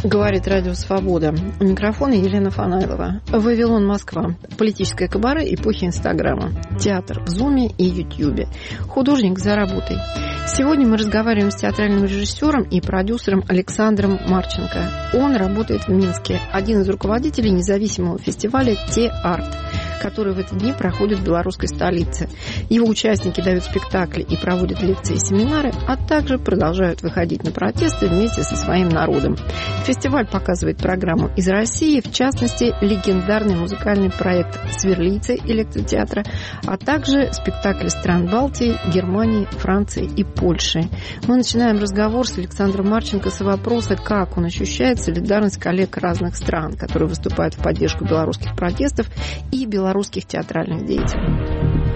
Говорит Радио Свобода. У микрофона Елена Фанайлова. Вавилон, Москва. Политическое кабаре эпохи Инстаграма. Театр в Зуме и Ютьюбе. Художник за работой. Сегодня мы разговариваем с театральным режиссером и продюсером Александром Марченко. Он работает в Минске. Один из руководителей независимого фестиваля «Те-Арт», который в эти дни проходит в белорусской столице. Его участники дают спектакли и проводят лекции и семинары, а также продолжают выходить на протесты вместе со своим народом. Фестиваль показывает программу из России, в частности, легендарный музыкальный проект «Сверлийцы» электротеатра, а также спектакли стран Балтии, Германии, Франции и Польши. Мы начинаем разговор с Александром Марченко с вопроса, как он ощущает солидарность коллег разных стран, которые выступают в поддержку белорусских протестов и белорусских театральных деятелей.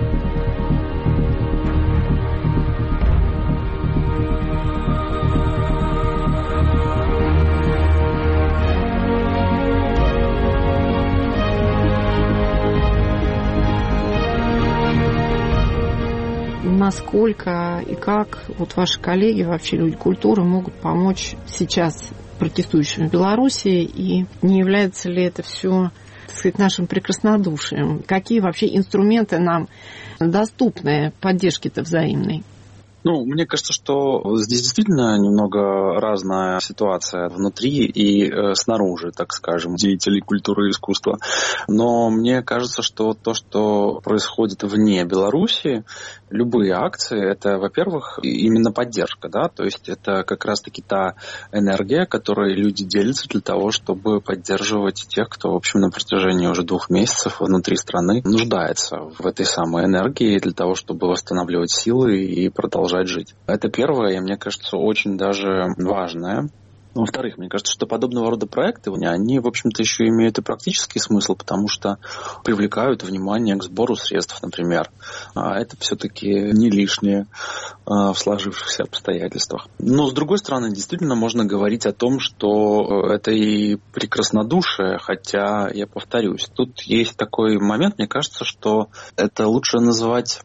Насколько и как вот ваши коллеги, вообще люди культуры, могут помочь сейчас протестующим в Беларуси, и не является ли это все, так сказать, нашим прекраснодушием? Какие вообще инструменты нам доступны поддержки-то взаимной? Мне кажется, что здесь действительно немного разная ситуация внутри и снаружи, так скажем, деятелей культуры и искусства. Но мне кажется, что то, что происходит вне Беларуси, любые акции, это, во-первых, именно поддержка, да, то есть это как раз-таки та энергия, которой люди делятся для того, чтобы поддерживать тех, кто, в общем, на протяжении уже 2 месяцев внутри страны нуждается в этой самой энергии для того, чтобы восстанавливать силы и продолжать жить. Это первое, и мне кажется, очень даже важное. Во-вторых, мне кажется, что подобного рода проекты, они, в общем-то, еще имеют и практический смысл, потому что привлекают внимание к сбору средств, например. А это все-таки не лишнее в сложившихся обстоятельствах. Но, с другой стороны, действительно можно говорить о том, что это и прекраснодушие, хотя, я повторюсь, тут есть такой момент, мне кажется, что это лучше называть,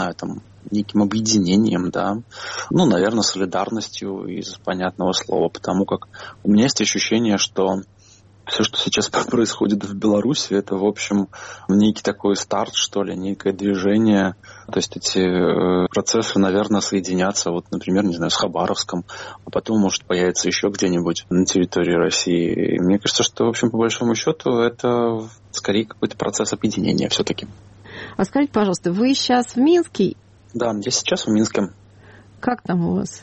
неким объединением, да, наверное, солидарностью из понятного слова, потому как у меня есть ощущение, что все, что сейчас происходит в Беларуси, это, в общем, некий такой старт, что ли, некое движение. То есть эти процессы, наверное, соединятся, например, с Хабаровском, а потом, может, появиться еще где-нибудь на территории России. И мне кажется, что, в общем, по большому счету, это скорее какой-то процесс объединения все-таки. А скажите, пожалуйста, вы сейчас в Минске? Да, я сейчас в Минске. Как там у вас?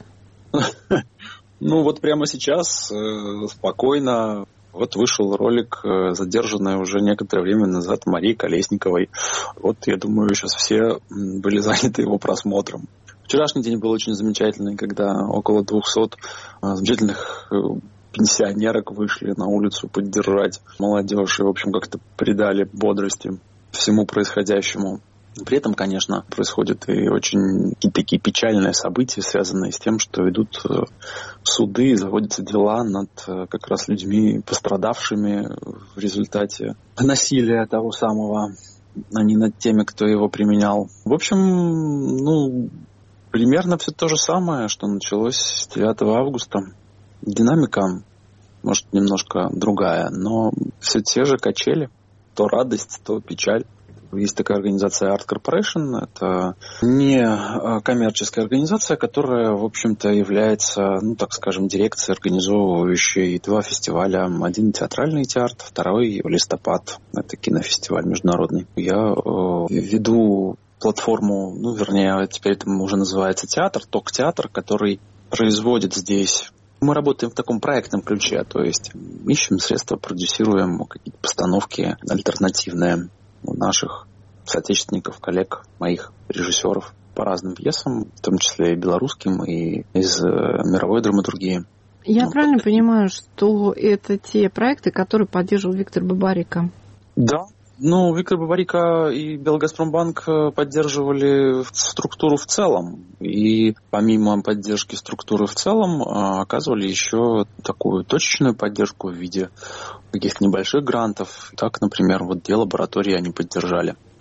Прямо сейчас спокойно. Вышел ролик, задержанный уже некоторое время назад Марии Колесниковой. Я думаю, сейчас все были заняты его просмотром. Вчерашний день был очень замечательный, когда около 200 замечательных пенсионерок вышли на улицу поддержать молодежь и, в общем, как-то придали бодрости всему происходящему. При этом, конечно, происходят и очень такие печальные события, связанные с тем, что идут суды и заводятся дела над как раз людьми, пострадавшими в результате насилия того самого, а не над теми, кто его применял. В общем, примерно все то же самое, что началось с 9 августа. Динамика, может, немножко другая, но все те же качели. То радость, то печаль. Есть такая организация Art Corporation. Это не коммерческая организация, которая, в общем-то, является, дирекцией, организовывающей 2 фестиваля. Один театральный театр, второй листопад. Это кинофестиваль международный. Я веду платформу, теперь это уже называется театр, ТОК-театр, который производит здесь. Мы работаем в таком проектном ключе, то есть ищем средства, продюсируем какие-то постановки альтернативные наших соотечественников, коллег, моих режиссеров по разным пьесам, в том числе и белорусским, и из мировой драматургии. Я правильно понимаю, что это те проекты, которые поддерживал Виктор Бабарико? Да. Виктор Бабарико и Белгазпромбанк поддерживали структуру в целом. И помимо поддержки структуры в целом, оказывали еще такую точечную поддержку в виде каких-то небольших грантов. Так, например, 2 лаборатории они поддержали.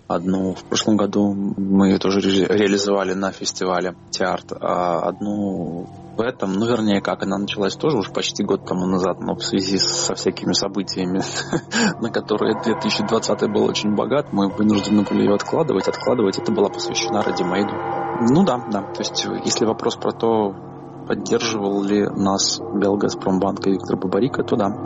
Одну в прошлом году мы ее тоже реализовали на фестивале Теарт, а одну в этом, вернее, как она началась тоже уже почти год тому назад, но в связи со всякими событиями, на которые 2020 был очень богат, мы вынуждены были ее откладывать. Это была посвящена Ready-Made. То есть, если вопрос про то, поддерживал ли нас Белгазпромбанк и Виктор Бабарико, то да.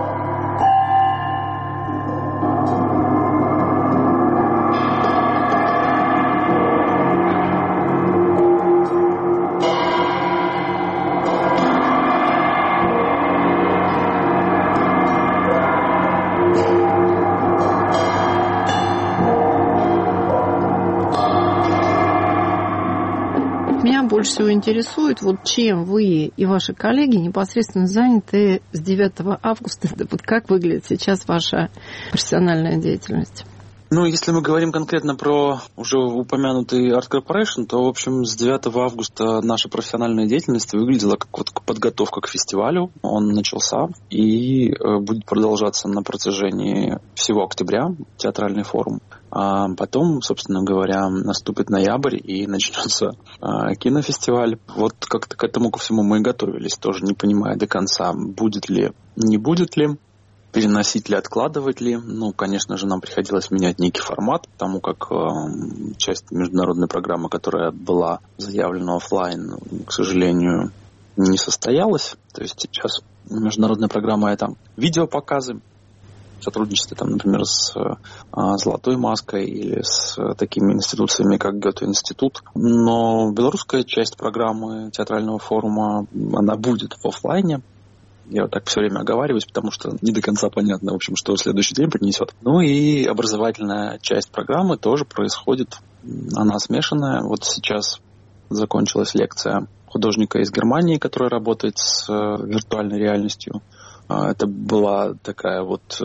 Больше всего интересует, чем вы и ваши коллеги непосредственно заняты с 9 августа. Как выглядит сейчас ваша профессиональная деятельность? Если мы говорим конкретно про уже упомянутый Art Corporation, то, в общем, с 9 августа наша профессиональная деятельность выглядела как подготовка к фестивалю. Он начался и будет продолжаться на протяжении всего октября, театральный форум. А потом, собственно говоря, наступит ноябрь и начнется кинофестиваль. Как-то к этому ко всему мы и готовились, тоже не понимая до конца, будет ли, не будет ли, переносить ли, откладывать ли. Конечно же, нам приходилось менять некий формат, потому как часть международной программы, которая была заявлена офлайн, к сожалению, не состоялась. То есть сейчас международная программа — это видеопоказы, сотрудничестве, например, с «Золотой маской» или с такими институциями, как Гёте-институт. Но белорусская часть программы театрального форума, она будет в офлайне. Я так все время оговариваюсь, потому что не до конца понятно, в общем, что следующий день принесет. И образовательная часть программы тоже происходит. Она смешанная. Сейчас закончилась лекция художника из Германии, который работает с виртуальной реальностью. Это была такая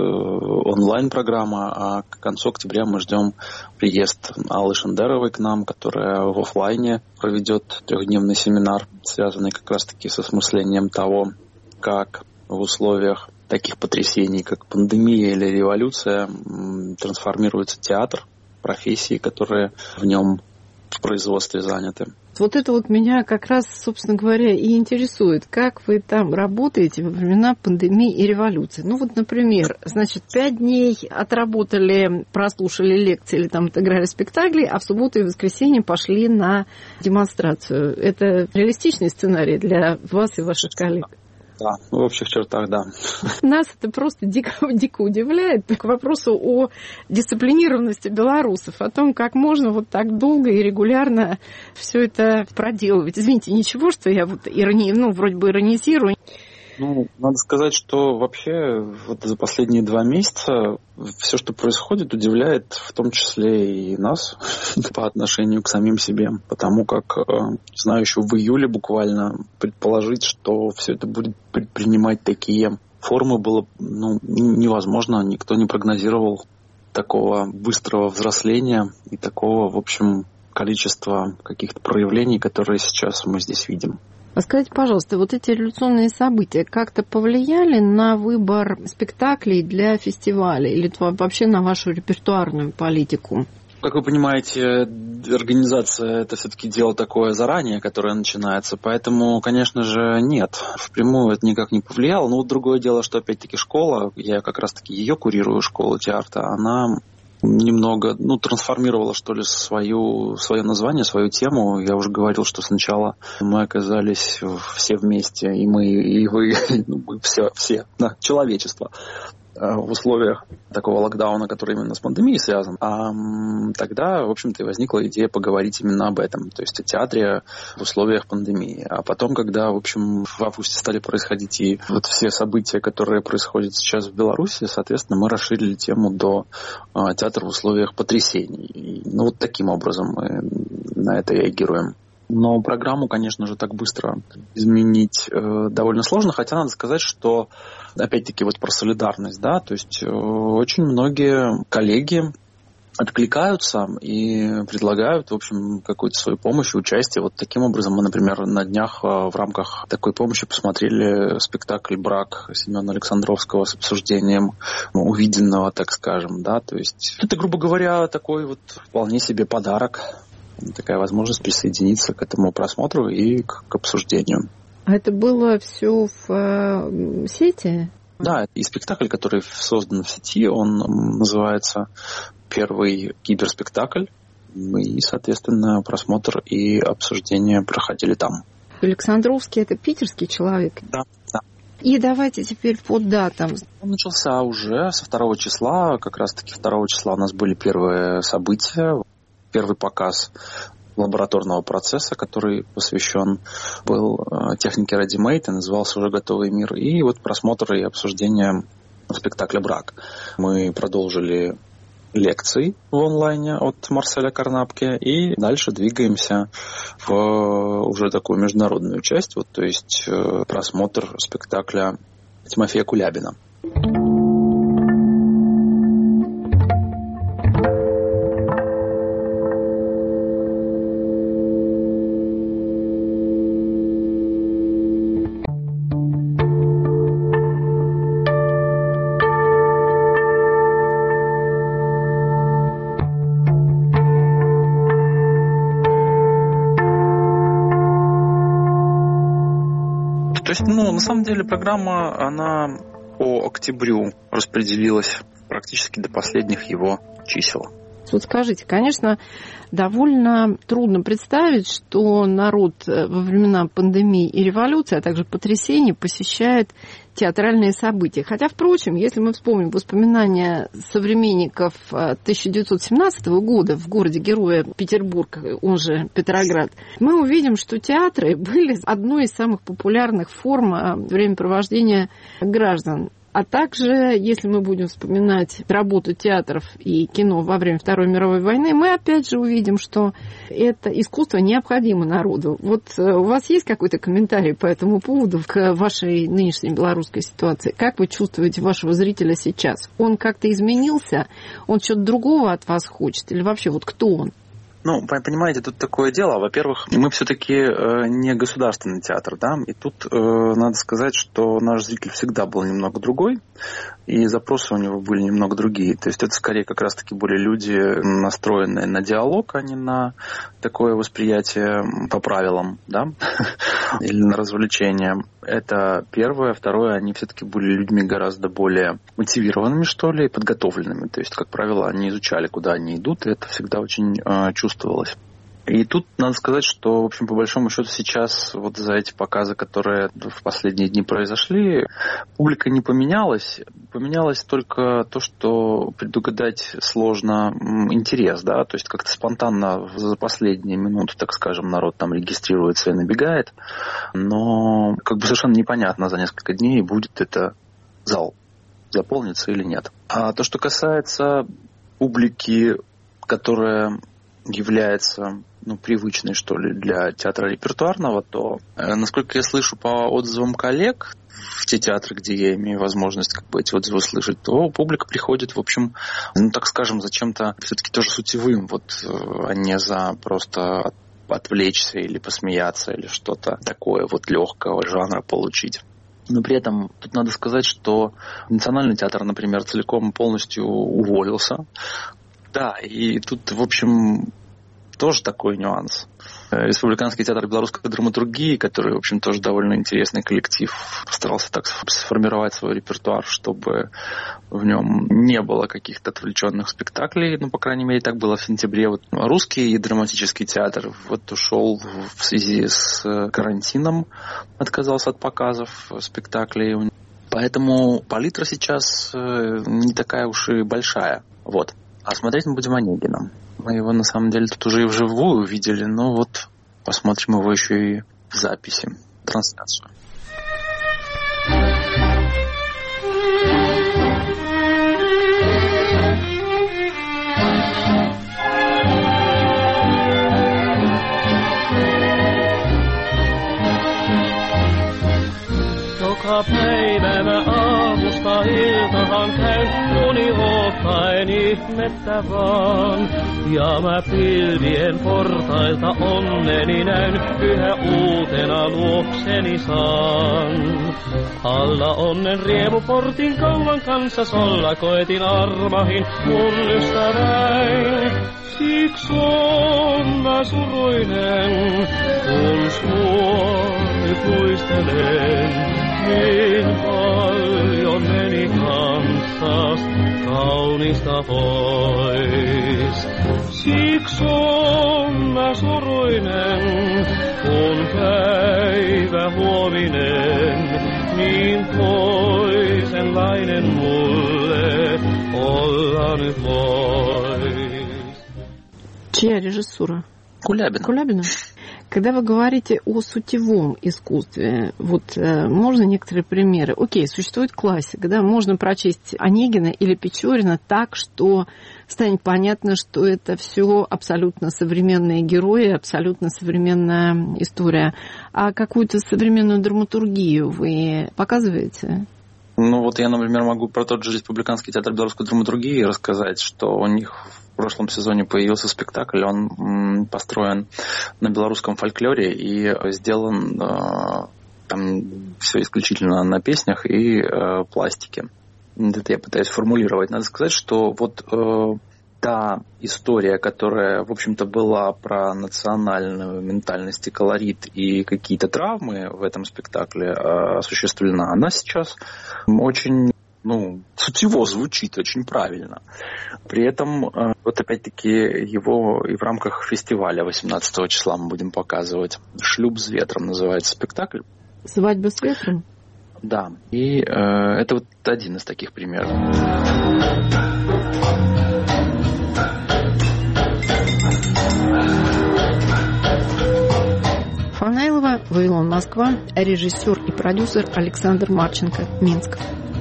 онлайн-программа, а к концу октября мы ждем приезд Аллы Шендеровой к нам, которая в офлайне проведет 3-дневный семинар, связанный как раз-таки с осмыслением того, как в условиях таких потрясений, как пандемия или революция, трансформируется театр, профессии, которые в нем в производстве заняты. Это меня как раз, собственно говоря, и интересует, как вы там работаете во времена пандемии и революции. Например, 5 дней отработали, прослушали лекции или отыграли спектакли, а в субботу и воскресенье пошли на демонстрацию. Это реалистичный сценарий для вас и ваших коллег? Да, в общих чертах, да. Нас это просто дико удивляет. К вопросу о дисциплинированности белорусов, о том, как можно так долго и регулярно все это проделывать. Извините, ничего, что я вроде бы иронизирую. Надо сказать, что вообще за последние 2 месяца все, что происходит, удивляет в том числе и нас по отношению к самим себе. Потому как, знаю, еще в июле буквально предположить, что все это будет принимать такие формы, было невозможно. Никто не прогнозировал такого быстрого взросления и такого, в общем, количества каких-то проявлений, которые сейчас мы здесь видим. А скажите, пожалуйста, эти революционные события как-то повлияли на выбор спектаклей для фестиваля или вообще на вашу репертуарную политику? Как вы понимаете, организация — это все-таки дело такое заранее, которое начинается, поэтому, конечно же, нет. Впрямую это никак не повлияло. Другое дело, что опять-таки школа, я как раз-таки ее курирую, школу Теарта, она немного, трансформировала, что ли, свое название, свою тему. Я уже говорил, что сначала мы оказались все вместе, и мы, и вы, все, человечество, в условиях такого локдауна, который именно с пандемией связан. А тогда, в общем-то, и возникла идея поговорить именно об этом, то есть о театре в условиях пандемии. А потом, когда, в общем, в августе стали происходить и все события, которые происходят сейчас в Беларуси, соответственно, мы расширили тему до театра в условиях потрясений. И, таким образом мы на это реагируем. Но программу, конечно же, так быстро изменить довольно сложно, хотя надо сказать, что, опять-таки, про солидарность, да, то есть очень многие коллеги откликаются и предлагают, в общем, какую-то свою помощь и участие. Вот таким образом мы, например, на днях в рамках такой помощи посмотрели спектакль «Брак» Семена Александровского с обсуждением увиденного, так скажем, да, то есть это, грубо говоря, такой вот вполне себе подарок, такая возможность присоединиться к этому просмотру и к обсуждению. А это было все в сети? Да, и спектакль, который создан в сети, он называется «Первый киберспектакль», и, соответственно, просмотр и обсуждение проходили там. Александровский – это питерский человек? Да, да. И давайте теперь по датам. Он начался уже со 2 числа, как раз-таки 2 числа у нас были первые события, первый показ лабораторного процесса, который посвящен был технике Ready-Made и назывался уже «Готовый мир». И вот просмотр и обсуждение спектакля «Брак». Мы продолжили лекции в онлайне от Марселя Карнапке и дальше двигаемся в уже такую международную часть, вот, то есть просмотр спектакля Тимофея Кулябина. То есть, на самом деле программа, она по октябрю распределилась практически до последних его чисел. Вот скажите, конечно, довольно трудно представить, что народ во времена пандемии и революции, а также потрясений посещает театральные события. Хотя, впрочем, если мы вспомним воспоминания современников 1917 года в городе-герое Петербург, он же Петроград, мы увидим, что театры были одной из самых популярных форм времяпровождения граждан. А также, если мы будем вспоминать работу театров и кино во время Второй мировой войны, мы опять же увидим, что это искусство необходимо народу. Вот у вас есть какой-то комментарий по этому поводу к вашей нынешней белорусской ситуации? Как вы чувствуете вашего зрителя сейчас? Он как-то изменился? Он что-то другого от вас хочет? Или вообще вот кто он? Понимаете, тут такое дело. Во-первых, мы все-таки не государственный театр, да, и тут надо сказать, что наш зритель всегда был немного другой, и запросы у него были немного другие. То есть это скорее как раз-таки были люди, настроенные на диалог, а не на такое восприятие по правилам, да, или на развлечения. Это первое. Второе, они все-таки были людьми гораздо более мотивированными, что ли, и подготовленными. То есть, как правило, они изучали, куда они идут, и это всегда очень чувствовалось. И тут надо сказать, что, в общем, по большому счету сейчас вот за эти показы, которые в последние дни произошли, публика не поменялась. Поменялось только то, что предугадать сложно интерес, да, то есть как-то спонтанно за последние минуты, так скажем, народ там регистрируется и набегает, но как бы совершенно непонятно за несколько дней, будет это зал заполнится или нет. А то, что касается публики, которая является привычной, что ли, для театра репертуарного, то, насколько я слышу по отзывам коллег в те театры, где я имею возможность эти отзывы слышать, то публика приходит, в общем, так скажем, за чем-то все-таки тоже сутевым, а не за просто отвлечься или посмеяться, или что-то такое легкого жанра получить. Но при этом тут надо сказать, что Национальный театр, например, целиком и полностью уволился. Да, и тут, в общем, тоже такой нюанс. Республиканский театр белорусской драматургии, который, в общем, тоже довольно интересный коллектив, постарался так сформировать свой репертуар, чтобы в нем не было каких-то отвлеченных спектаклей, по крайней мере, так было в сентябре. Русский драматический театр ушел в связи с карантином, отказался от показов спектаклей. Поэтому палитра сейчас не такая уж и большая. А смотреть мы будем Онегина. Мы его, на самом деле, тут уже и вживую видели, но посмотрим его еще и в записи, трансляцию. Только play them aamusta iltahan käyn, uni ottaen ihmettä vaan. Ja mä pilvien portailta onneni näyn, yhä uutena luokseni saan. Alla onnen riemuportin kauan kanssa solla koetin armahin mun ystäväin. Siksi on mä suruinen, kun sua nyt muistelen. Niin paljon meni kanssas kaunista pois. Siksi on mä suruinen, kun päivä huominen niin toisenlainen mulle olla nyt voi. Чья режиссура? Кулябина. Кулябина? Когда вы говорите о сутевом искусстве, вот можно некоторые примеры? Окей, существует классика, да, можно прочесть Онегина или Печорина так, что станет понятно, что это все абсолютно современные герои, абсолютно современная история. А какую-то современную драматургию вы показываете? Ну вот я, например, могу про тот же Республиканский театр белорусской драматургии рассказать, что у них в прошлом сезоне появился спектакль, он построен на белорусском фольклоре и сделан там все исключительно на песнях и пластике. Это я пытаюсь формулировать. Надо сказать, что вот та история, которая, в общем-то, была про национальную ментальность и колорит и какие-то травмы в этом спектакле осуществлена, она сейчас очень, сутево звучит, очень правильно. При этом, вот опять-таки, его и в рамках фестиваля 18 числа мы будем показывать. «Шлюп с ветром» называется спектакль. «Свадьба с ветром»? Да. И это вот один из таких примеров. Фанайлова, «Вавилон, Москва», режиссер и продюсер Александр Марченко, Минск.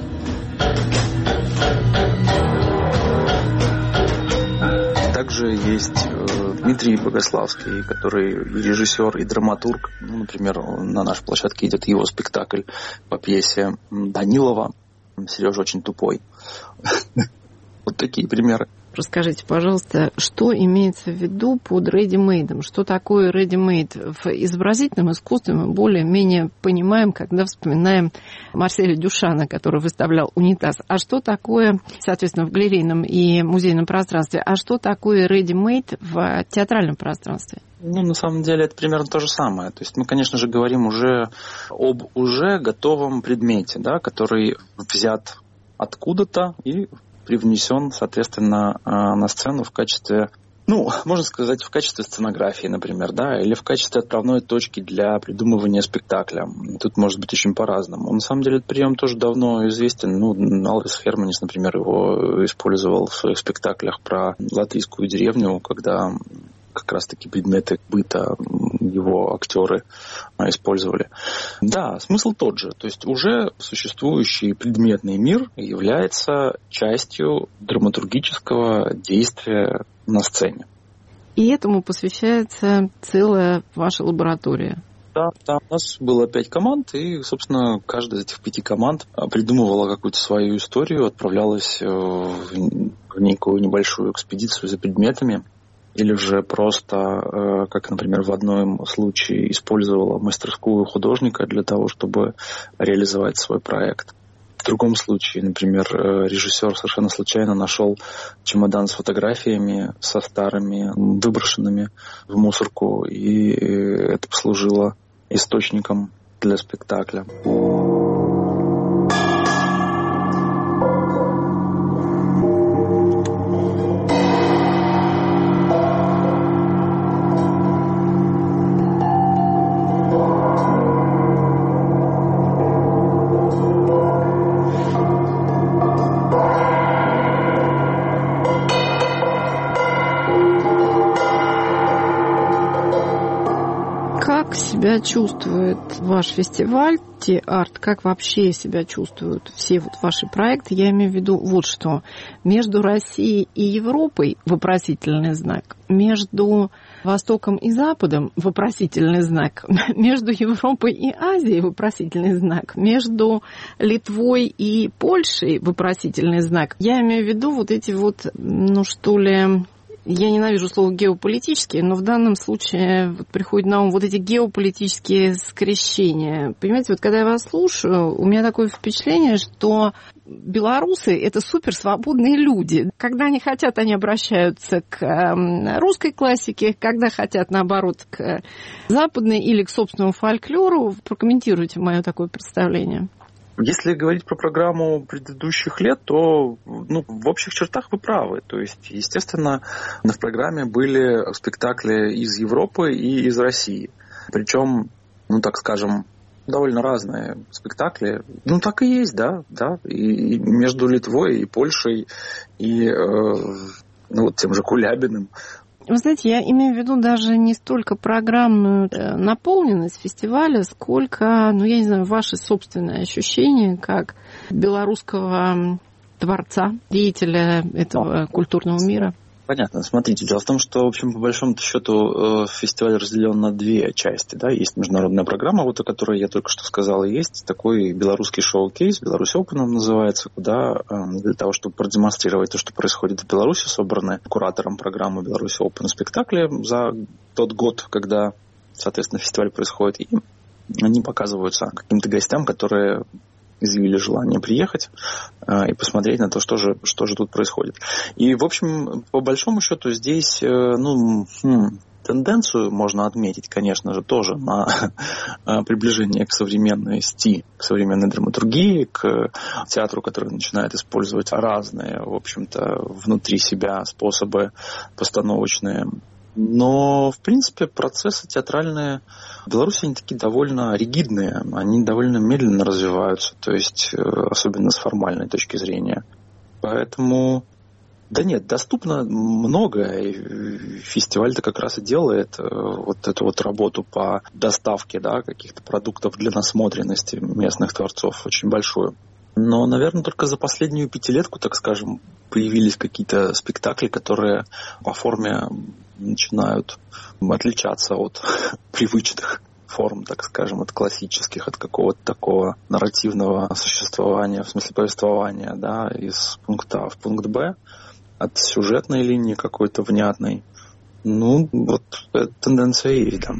Также есть Дмитрий Богославский, который и режиссер, и драматург. Например, на нашей площадке идет его спектакль по пьесе Данилова «Сережа очень тупой». Вот такие примеры. Расскажите, пожалуйста, что имеется в виду под ready-made? Что такое ready-made? В изобразительном искусстве мы более-менее понимаем, когда вспоминаем Марселя Дюшана, который выставлял унитаз. А что такое, соответственно, в галерейном и музейном пространстве? А что такое ready-made в театральном пространстве? На самом деле это примерно то же самое. То есть мы, конечно же, говорим уже об уже готовом предмете, да, который взят откуда-то и привнесен, соответственно, на сцену в качестве, можно сказать, в качестве сценографии, например, да, или в качестве отправной точки для придумывания спектакля. Тут может быть очень по-разному. На самом деле этот прием тоже давно известен. Алвис Херманис, например, его использовал в своих спектаклях про латвийскую деревню, когда как раз-таки предметы быта его актеры использовали. Да, смысл тот же. То есть уже существующий предметный мир является частью драматургического действия на сцене. И этому посвящается целая ваша лаборатория. Да, у нас было 5 команд, и, собственно, каждая из этих 5 команд придумывала какую-то свою историю, отправлялась в некую небольшую экспедицию за предметами, или же просто, как, например, в одном случае использовала мастерскую художника для того, чтобы реализовать свой проект. В другом случае, например, режиссер совершенно случайно нашел чемодан с фотографиями, со старыми, выброшенными в мусорку, и это послужило источником для спектакля. Себя чувствует ваш фестиваль Ти-Арт, как вообще себя чувствуют все ваши проекты? Я имею в виду вот что. Между Россией и Европой вопросительный знак. Между Востоком и Западом вопросительный знак, между Европой и Азией вопросительный знак, между Литвой и Польшей вопросительный знак. Я имею в виду вот эти вот, я ненавижу слово геополитические, но в данном случае вот приходит на ум вот эти геополитические скрещения. Понимаете, вот когда я вас слушаю, у меня такое впечатление, что белорусы – это суперсвободные люди. Когда они хотят, они обращаются к русской классике, когда хотят, наоборот, к западной или к собственному фольклору. Прокомментируйте мое такое представление. Если говорить про программу предыдущих лет, то в общих чертах вы правы. То есть, естественно, в программе были спектакли из Европы и из России. Причем, так скажем, довольно разные спектакли. Так и есть, да. И между Литвой и Польшей, и тем же Кулябиным. Вы знаете, я имею в виду даже не столько программную наполненность фестиваля, сколько, ваши собственные ощущения как белорусского творца, деятеля этого культурного мира. Понятно. Смотрите, дело в том, что, в общем, по большому счету фестиваль разделен на две части. Да? Есть международная программа, вот о которой я только что сказал, и есть такой белорусский шоу-кейс, Беларусь Open он называется, куда для того, чтобы продемонстрировать то, что происходит в Беларуси, собраны куратором программы Беларусь Open спектакли за тот год, когда, соответственно, фестиваль происходит, и они показываются каким-то гостям, которые изъявили желание приехать и посмотреть на то, что же тут происходит. И, в общем, по большому счету здесь, тенденцию можно отметить, конечно же, тоже на приближение к современности, к современной драматургии, к театру, который начинает использовать разные, в общем-то, внутри себя способы постановочные. Но, в принципе, процессы театральные в Беларуси, они такие довольно ригидные, они довольно медленно развиваются, то есть, особенно с формальной точки зрения. Поэтому, доступно многое, и фестиваль-то как раз и делает вот эту вот работу по доставке, каких-то продуктов для насмотренности местных творцов очень большую. Но, наверное, только за последнюю пятилетку, так скажем, появились какие-то спектакли, которые по форме начинают отличаться от привычных форм, так скажем, от классических, от какого-то такого нарративного существования, в смысле повествования, из пункта А в пункт Б, от сюжетной линии какой-то внятной. Эта тенденция есть, да.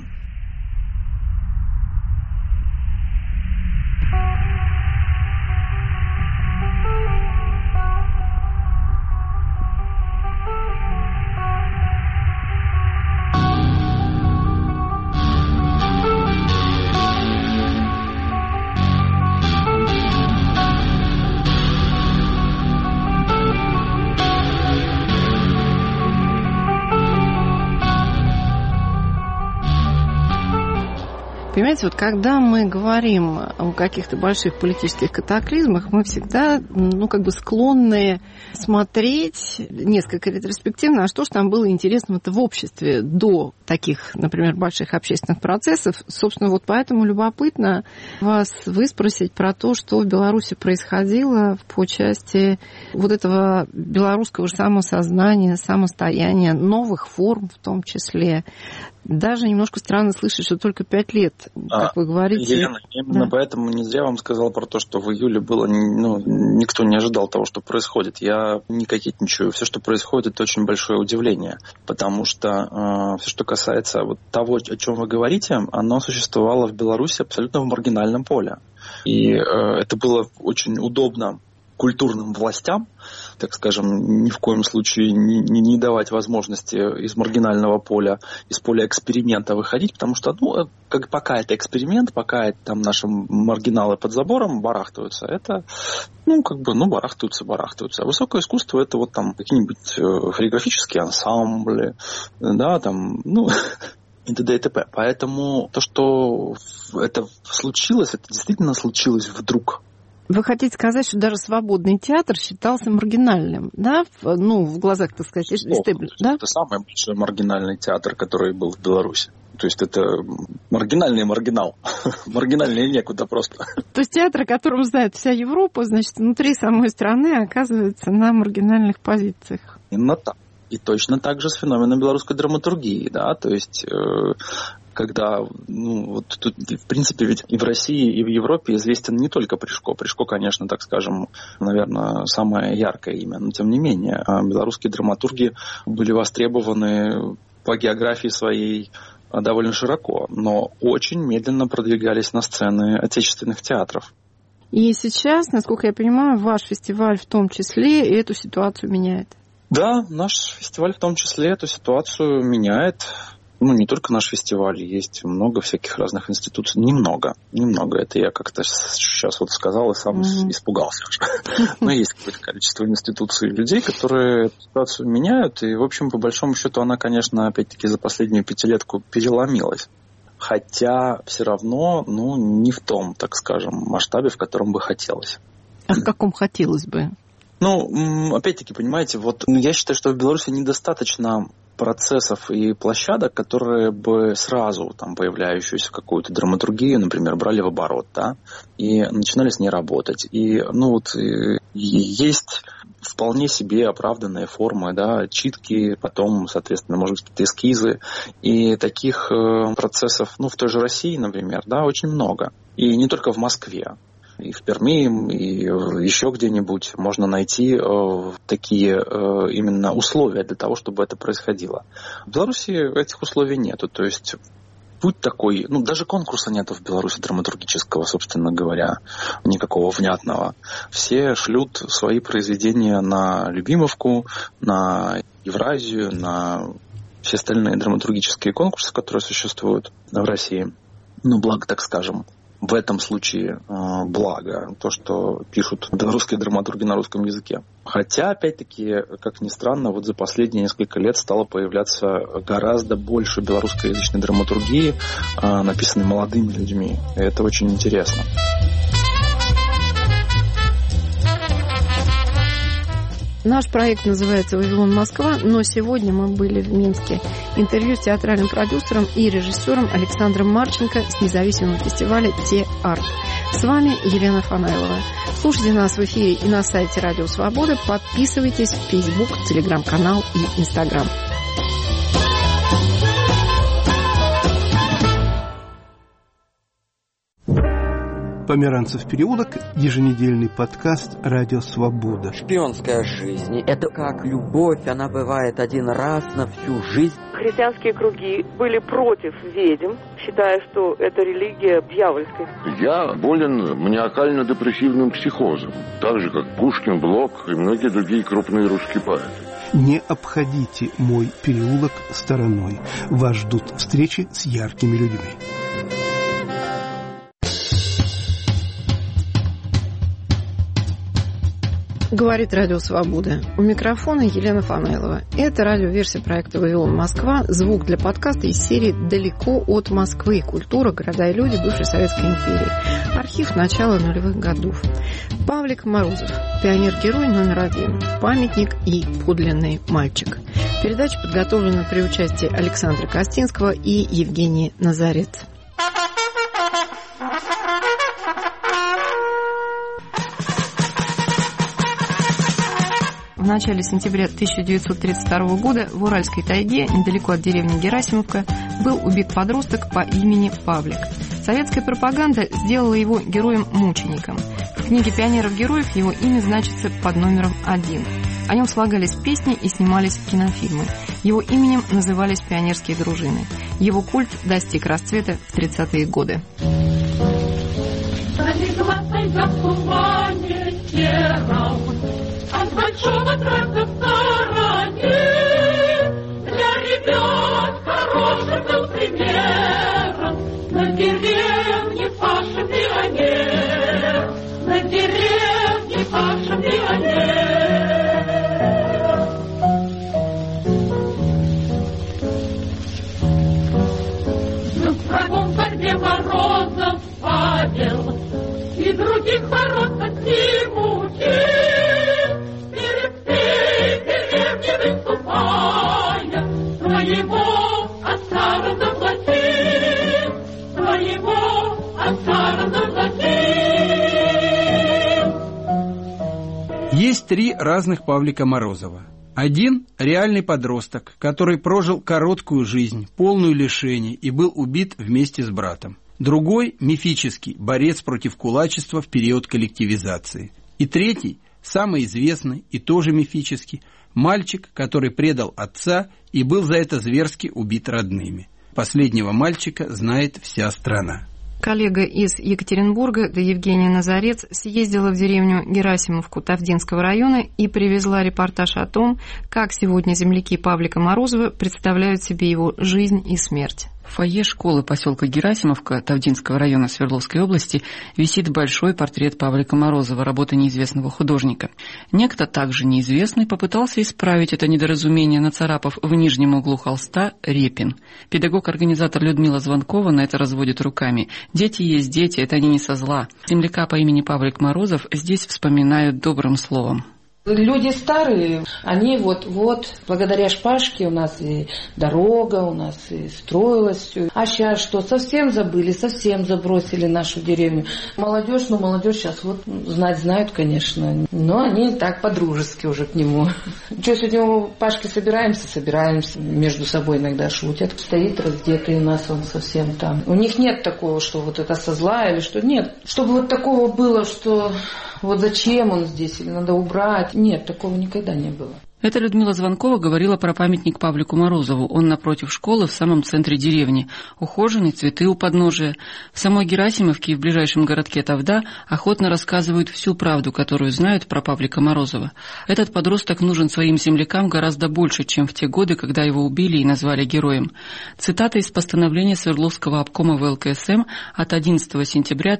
Понимаете, вот когда мы говорим о каких-то больших политических катаклизмах, мы всегда, склонны смотреть несколько ретроспективно, а что же там было интересного-то в обществе до таких, например, больших общественных процессов. Собственно, вот поэтому любопытно вас выспросить про то, что в Беларуси происходило по части вот этого белорусского же самосознания, самостояния, новых форм в том числе. Даже немножко странно слышать, что только 5 лет, как вы говорите. Елена, именно поэтому не зря вам сказал про то, что в июле было, никто не ожидал того, что происходит. Я не кокетничаю. Все, что происходит, это очень большое удивление. Потому что все, что касается того, о чем вы говорите, оно существовало в Беларуси абсолютно в маргинальном поле. И это было очень удобно культурным властям, так скажем, ни в коем случае не давать возможности из маргинального поля, из поля эксперимента выходить, потому что, пока это эксперимент, пока это там наши маргиналы под забором барахтаются, это, барахтаются. А высокое искусство — это какие-нибудь хореографические ансамбли, и т.д. и т.п. Поэтому то, что это случилось, это действительно случилось вдруг. Вы хотите сказать, что даже свободный театр считался маргинальным, да? В глазах, так сказать, да? Это самый большой маргинальный театр, который был в Беларуси. То есть это маргинальный маргинал. Маргинальнее некуда просто. То есть театр, о котором знает вся Европа, значит, внутри самой страны оказывается на маргинальных позициях. Именно так. И точно так же с феноменом белорусской драматургии, да, то есть когда, вот тут, в принципе, ведь и в России, и в Европе известен не только Пришко. Пришко, конечно, так скажем, наверное, самое яркое имя, но тем не менее, белорусские драматурги были востребованы по географии своей довольно широко, но очень медленно продвигались на сцены отечественных театров. И сейчас, насколько я понимаю, ваш фестиваль в том числе эту ситуацию меняет. Да, наш фестиваль в том числе эту ситуацию меняет. Не только наш фестиваль, есть много всяких разных институций. Немного. Это я как-то сейчас вот сказал и сам испугался уже. Но есть какое-то количество институций и людей, которые эту ситуацию меняют. И, в общем, по большому счету, она, конечно, опять-таки за последнюю пятилетку переломилась. Хотя все равно, не в том, так скажем, масштабе, в котором бы хотелось. А в каком хотелось бы? Опять-таки, понимаете, я считаю, что в Беларуси недостаточно процессов и площадок, которые бы сразу появляющуюся какую-то драматургию, например, брали в оборот, да, и начинали с ней работать. И, есть вполне себе оправданные формы, да, читки, потом, соответственно, может быть, какие-то эскизы. И таких процессов, в той же России, например, да, очень много. И не только в Москве. И в Перми, и еще где-нибудь можно найти такие именно условия для того, чтобы это происходило. В Беларуси этих условий нету. То есть путь такой, даже конкурса нету в Беларуси драматургического, собственно говоря, никакого внятного. Все шлют свои произведения на Любимовку, на Евразию, на все остальные драматургические конкурсы, которые существуют в России. Благо, так скажем. В этом случае благо то, что пишут белорусские драматурги на русском языке. Хотя, опять-таки, как ни странно, за последние несколько лет стало появляться гораздо больше белорусскоязычной драматургии, написанной молодыми людьми. И это очень интересно. Наш проект называется «Вавилон Москва», но сегодня мы были в Минске. Интервью с театральным продюсером и режиссером Александром Марченко с независимого фестиваля «Те-Арт». С вами Елена Фанайлова. Слушайте нас в эфире и на сайте Радио Свобода. Подписывайтесь в Facebook, Телеграм-канал и Инстаграм. Померанцев переулок, еженедельный подкаст «Радио Свобода». Шпионская жизнь – это как любовь, она бывает один раз на всю жизнь. Христианские круги были против ведьм, считая, что это религия дьявольская. Я болен маниакально-депрессивным психозом, так же, как Пушкин, Блок и многие другие крупные русские поэты. Не обходите мой переулок стороной. Вас ждут встречи с яркими людьми. Говорит Радио Свобода. У микрофона Елена Фанайлова. Это радиоверсия проекта «Вавилон Москва». Звук для подкаста из серии «Далеко от Москвы. Культура, города и люди бывшей Советской империи». Архив начала нулевых годов. Павлик Морозов. Пионер-герой номер 1. Памятник и подлинный мальчик. Передача подготовлена при участии Александра Костинского и Евгении Назарец. В начале сентября 1932 года в Уральской тайге, недалеко от деревни Герасимовка, был убит подросток по имени Павлик. Советская пропаганда сделала его героем-мучеником. В книге пионеров-героев его имя значится под номером 1. О нем слагались песни и снимались кинофильмы. Его именем назывались пионерские дружины. Его культ достиг расцвета в 30-е годы. От большого тракта в стороне для ребят хорошим был примером. На деревне Паша пионер, на деревне Паша пионер. Но с врагом в борьбе Морозов Павел и других ворот от него учил. Своего отца разоблачил, своего отца разоблачил. Есть 3 разных Павлика Морозова. Один – реальный подросток, который прожил короткую жизнь, полную лишений, и был убит вместе с братом. Другой – мифический, борец против кулачества в период коллективизации. И третий – самый известный и тоже мифический – мальчик, который предал отца и был за это зверски убит родными. Последнего мальчика знает вся страна. Коллега из Екатеринбурга, Евгения Назарец, съездила в деревню Герасимовку Тавдинского района и привезла репортаж о том, как сегодня земляки Павлика Морозова представляют себе его жизнь и смерть. В фойе школы поселка Герасимовка Тавдинского района Свердловской области висит большой портрет Павлика Морозова, работы неизвестного художника. Некто также неизвестный попытался исправить это недоразумение, нацарапав в нижнем углу холста «Репин». Педагог-организатор Людмила Звонкова на это разводит руками. Дети есть дети, это они не со зла. Земляка по имени Павлик Морозов здесь вспоминают добрым словом. Люди старые, они вот благодаря шпажке у нас и дорога, у нас и строилось все. А сейчас что? Совсем забыли, совсем забросили нашу деревню. Молодежь сейчас знают, конечно, но они так по-дружески уже к нему. Что, сегодня у Пашки собираемся, между собой иногда шутят. Стоит раздетый у нас он совсем там. У них нет такого, что вот это со зла или что. Нет, чтобы вот такого было, что вот зачем он здесь или надо убрать. Нет, такого никогда не было. Это Людмила Звонкова говорила про памятник Павлику Морозову. Он напротив школы, в самом центре деревни. Ухоженный, цветы у подножия. В самой Герасимовке и в ближайшем городке Тавда охотно рассказывают всю правду, которую знают про Павлика Морозова. Этот подросток нужен своим землякам гораздо больше, чем в те годы, когда его убили и назвали героем. Цитата из постановления Свердловского обкома ВЛКСМ от 11 сентября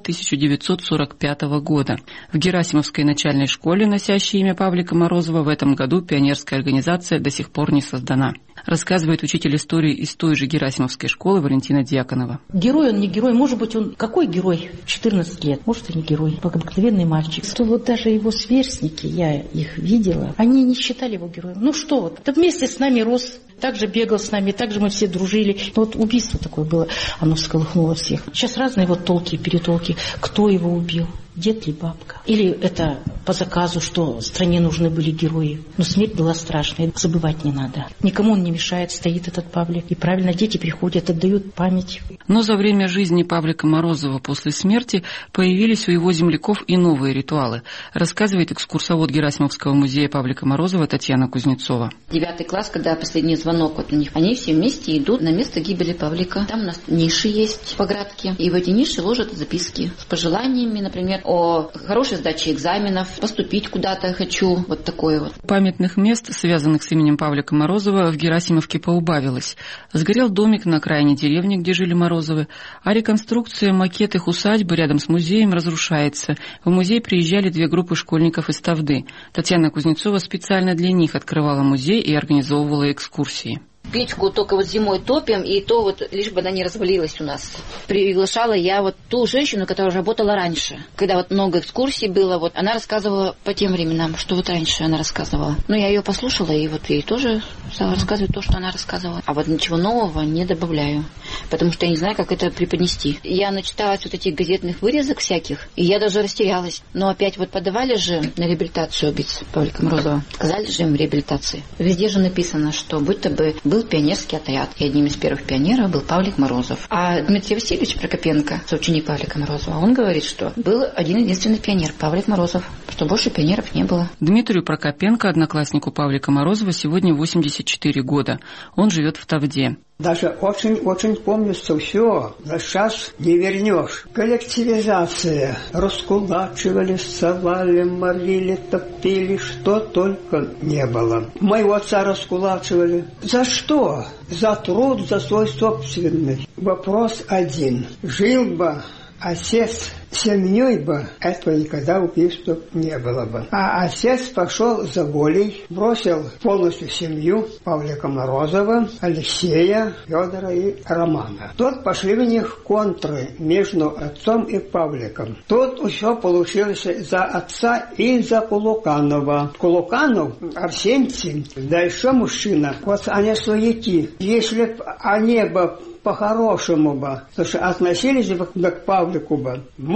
1945 года. В Герасимовской начальной школе, носящей имя Павлика Морозова, в этом году пионерская организация до сих пор не создана. Рассказывает учитель истории из той же Герасимовской школы Валентина Дьяконова. Герой он не герой, может быть он какой герой? 14 лет, может и не герой, обыкновенный мальчик. Что вот даже его сверстники, я их видела, они не считали его героем. Ну что вот, да вместе с нами рос, также бегал с нами, также мы все дружили. Но вот убийство такое было, оно всколыхнуло всех. Сейчас разные вот толки и перетолки, кто его убил. Дед ли бабка? Или это по заказу, что стране нужны были герои? Но смерть была страшная, забывать не надо. Никому он не мешает, стоит этот Павлик. И правильно, дети приходят, отдают память. Но за время жизни Павлика Морозова после смерти появились у его земляков и новые ритуалы. Рассказывает экскурсовод Герасимовского музея Павлика Морозова Татьяна Кузнецова. 9 класс, когда последний звонок вот у них, они все вместе идут на место гибели Павлика. Там у нас ниши есть по градке. И в эти ниши ложат записки с пожеланиями, например, о хорошей сдаче экзаменов, поступить куда-то хочу, вот такое вот. Памятных мест, связанных с именем Павлика Морозова, в Герасимовке поубавилось. Сгорел домик на окраине деревни, где жили Морозовы, а реконструкция, макет их усадьбы рядом с музеем разрушается. В музей приезжали 2 группы школьников из Тавды. Татьяна Кузнецова специально для них открывала музей и организовывала экскурсии. Печку только вот зимой топим, и то вот лишь бы она не развалилась у нас. Приглашала я вот ту женщину, которая работала раньше. Когда вот много экскурсий было, вот она рассказывала по тем временам, что вот раньше она рассказывала. Ну, я ее послушала, и вот ей тоже стала рассказывать то, что она рассказывала. А вот ничего нового не добавляю, потому что я не знаю, как это преподнести. Я начиталась вот этих газетных вырезок всяких, и я даже растерялась. Но опять вот подавали же на реабилитацию убийц Павлика Морозова. Сказали же им в реабилитации. Везде же написано, что будто бы был пионерский отряд. И одним из первых пионеров был Павлик Морозов. А Дмитрий Васильевич Прокопенко, соученик Павлика Морозова, он говорит, что был один-единственный пионер, Павлик Морозов, что больше пионеров не было. Дмитрию Прокопенко, однокласснику Павлика Морозова, сегодня 84 года. Он живет в Тавде. Даже очень помнится все, но сейчас не вернешь. Коллективизация. Раскулачивали, ссовали, морили, топили, что только не было. Моего отца раскулачивали. За что? За труд, за свой собственный. Вопрос один. Жил бы отец семьей бы, этого никогда убийства не было бы. А отец пошел за волей, бросил полностью семью Павлика Морозова, Алексея, Федора и Романа. Тут пошли в них контры между отцом и Павликом. Тут все получилось за отца и за Кулуканова. Кулуканов, Арсентий, да еще мужчина. Вот они свояки. Если б они бы по-хорошему бы, потому что относились бы к Павлику бы,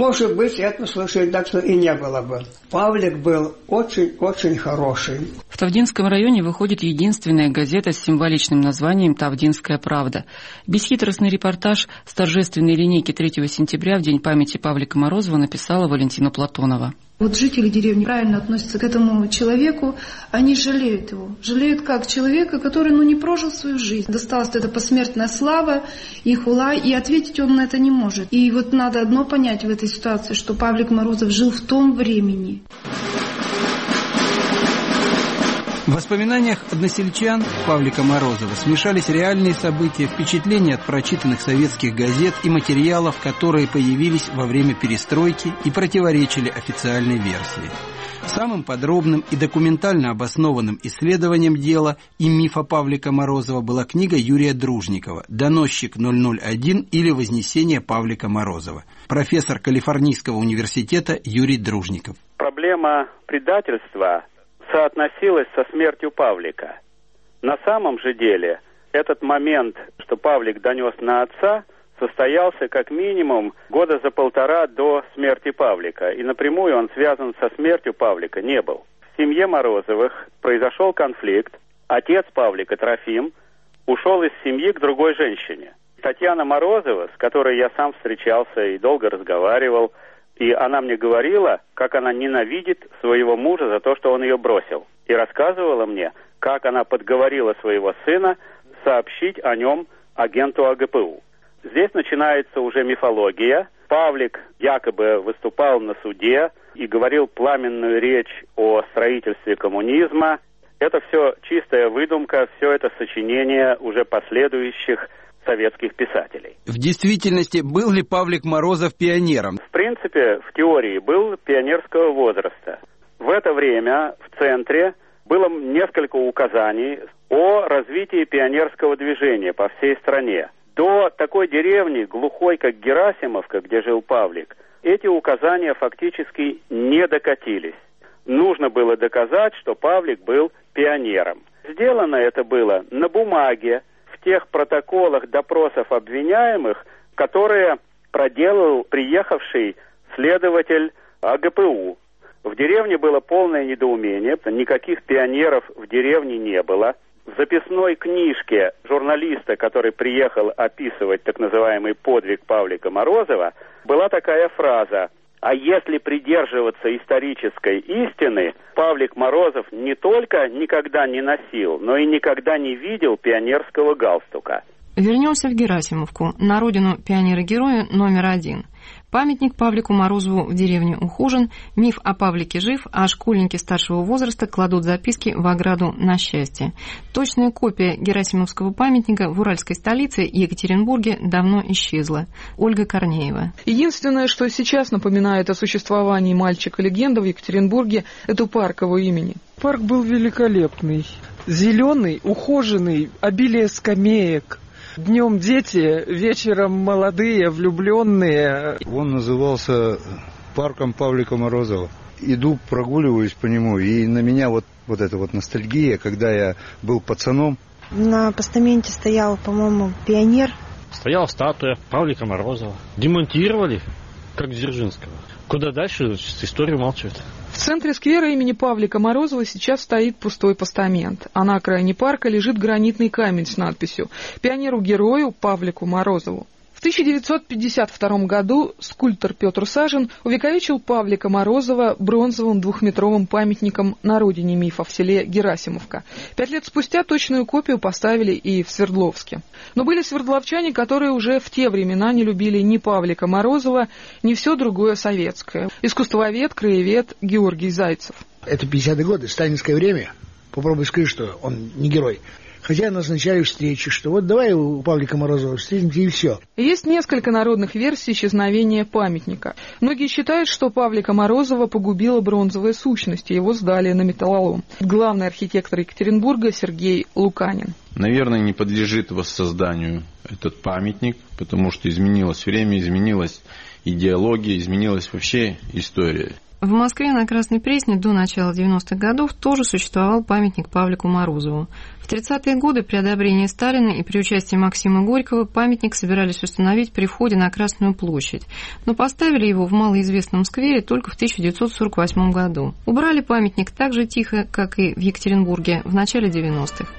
может быть, это случае так что и не было бы. Павлик был очень-очень хороший. В Тавдинском районе выходит единственная газета с символичным названием «Тавдинская правда». Бесхитростный репортаж с торжественной линейки 3 сентября в День памяти Павлика Морозова написала Валентина Платонова. Вот жители деревни правильно относятся к этому человеку, они жалеют его. Жалеют как человека, который не прожил свою жизнь. Досталась эта посмертная слава и хула, и ответить он на это не может. И вот надо одно понять в этой ситуации, что Павлик Морозов жил в том времени. В воспоминаниях односельчан Павлика Морозова смешались реальные события, впечатления от прочитанных советских газет и материалов, которые появились во время перестройки и противоречили официальной версии. Самым подробным и документально обоснованным исследованием дела и мифа Павлика Морозова была книга Юрия Дружникова «Доносчик 001» или «Вознесение Павлика Морозова». Профессор Калифорнийского университета Юрий Дружников. Проблема предательства соотносилась со смертью Павлика. На самом же деле этот момент, что Павлик донес на отца, состоялся как минимум года за 1,5 до смерти Павлика. И напрямую он связан со смертью Павлика не был. В семье Морозовых произошел конфликт. Отец Павлика, Трофим, ушел из семьи к другой женщине. Татьяна Морозова, с которой я сам встречался и долго разговаривал, и она мне говорила, как она ненавидит своего мужа за то, что он ее бросил. И рассказывала мне, как она подговорила своего сына сообщить о нем агенту АГПУ. Здесь начинается уже мифология. Павлик якобы выступал на суде и говорил пламенную речь о строительстве коммунизма. Это все чистая выдумка, все это сочинение уже последующих советских писателей. В действительности, был ли Павлик Морозов пионером? В принципе, в теории был пионерского возраста. В это время в центре было несколько указаний о развитии пионерского движения по всей стране. До такой деревни, глухой, как Герасимовка, где жил Павлик, эти указания фактически не докатились. Нужно было доказать, что Павлик был пионером. Сделано это было на бумаге, в тех протоколах допросов обвиняемых, которые проделал приехавший следователь АГПУ. В деревне было полное недоумение, никаких пионеров в деревне не было. В записной книжке журналиста, который приехал описывать так называемый подвиг Павлика Морозова, была такая фраза: «А если придерживаться исторической истины, Павлик Морозов не только никогда не носил, но и никогда не видел пионерского галстука». Вернемся в Герасимовку, на родину пионера-героя номер 1. Памятник Павлику Морозову в деревне ухожен, миф о Павлике жив, а школьники старшего возраста кладут записки в ограду на счастье. Точная копия Герасимовского памятника в уральской столице Екатеринбурге давно исчезла. Ольга Корнеева. Единственное, что сейчас напоминает о существовании мальчика-легенды в Екатеринбурге, это парк его имени. Парк был великолепный, зеленый, ухоженный, обилие скамеек. Днем дети, вечером молодые, влюбленные. Он назывался парком Павлика Морозова. Иду, прогуливаюсь по нему, и на меня вот эта вот ностальгия, когда я был пацаном. На постаменте стоял, по-моему, пионер. Стояла статуя Павлика Морозова. Демонтировали, как Дзержинского. Куда дальше, история умалчивает. В центре сквера имени Павлика Морозова сейчас стоит пустой постамент, а на окраине парка лежит гранитный камень с надписью «Пионеру-герою Павлику Морозову». В 1952 году скульптор Петр Сажин увековечил Павлика Морозова бронзовым 2-метровым памятником на родине мифа в селе Герасимовка. 5 лет спустя точную копию поставили и в Свердловске. Но были свердловчане, которые уже в те времена не любили ни Павлика Морозова, ни все другое советское. Искусствовед, краевед Георгий Зайцев. Это 50-е годы, сталинское время. Попробуй скажи, что он не герой. Хотя назначали встречи, что вот давай у Павлика Морозова встретимся и все. Есть несколько народных версий исчезновения памятника. Многие считают, что Павлика Морозова погубила бронзовая сущность, и его сдали на металлолом. Главный архитектор Екатеринбурга Сергей Луканин. Наверное, не подлежит воссозданию этот памятник, потому что изменилось время, изменилась идеология, изменилась вообще история. В Москве на Красной Пресне до начала 90-х годов тоже существовал памятник Павлику Морозову. В 30-е годы при одобрении Сталина и при участии Максима Горького памятник собирались установить при входе на Красную площадь, но поставили его в малоизвестном сквере только в 1948 году. Убрали памятник так же тихо, как и в Екатеринбурге в начале 90-х.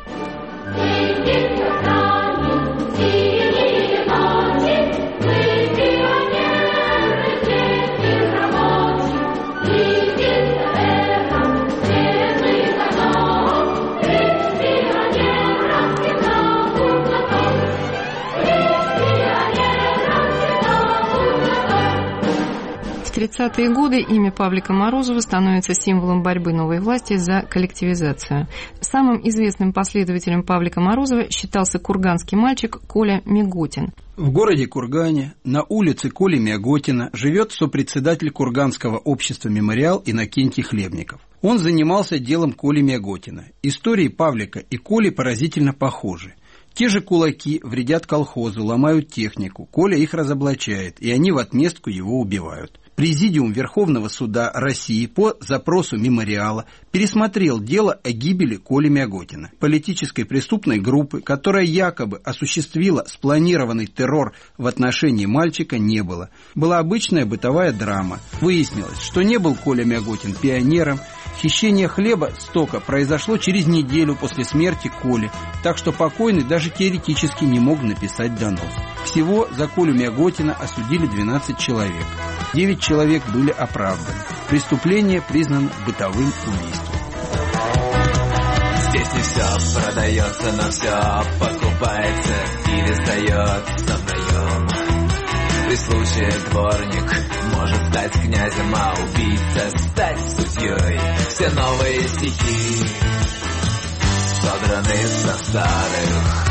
В 30-е годы имя Павлика Морозова становится символом борьбы новой власти за коллективизацию. Самым известным последователем Павлика Морозова считался курганский мальчик Коля Мяготин. В городе Кургане на улице Коли Мяготина живет сопредседатель Курганского общества «Мемориал» Иннокентий Хлебников. Он занимался делом Коли Мяготина. Истории Павлика и Коли поразительно похожи. Те же кулаки вредят колхозу, ломают технику. Коля их разоблачает, и они в отместку его убивают. Президиум Верховного суда России по запросу «Мемориала» пересмотрел дело о гибели Коли Мяготина, политической преступной группы, которая якобы осуществила спланированный террор в отношении мальчика, не было. Была обычная бытовая драма. Выяснилось, что не был Коля Мяготин пионером. Хищение хлеба с тока произошло через неделю после смерти Коли, так что покойный даже теоретически не мог написать донос. Всего за Колю Мяготина осудили 12 человек. 9 человек были оправданы. Преступление признано бытовым убийством. Здесь не все продается, но все покупается или сдается в наем. При случае дворник может стать князем, а убийца стать судьей. Все новые стихи содраны со старых.